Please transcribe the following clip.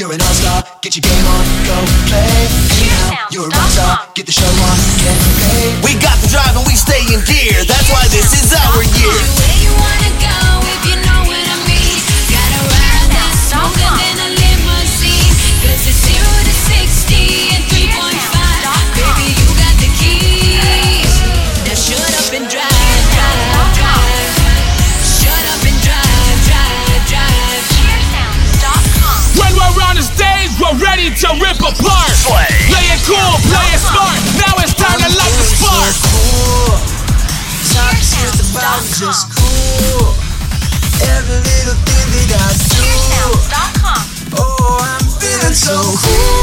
You're an all-star, get your game on, go play. Anyhow, you're a rock star, get the show on, get paid. We got the drive and we stay in gear. That's why this is our year. Where you wanna go if you know what I mean? Gotta ride that smoother than a limousine. 'Cause it's 0 to 60 and 3.5. Baby, you got the keys. Now shut up and drive, drive, drive. Shut up and drive, drive, drive. When we're on the stage, we're ready to rip apart. Play it cool, play it smart. Now it's time to light the spark. Cool. Talk shit about me, just cool. Every little thing that I do. Oh, I'm feeling so cool.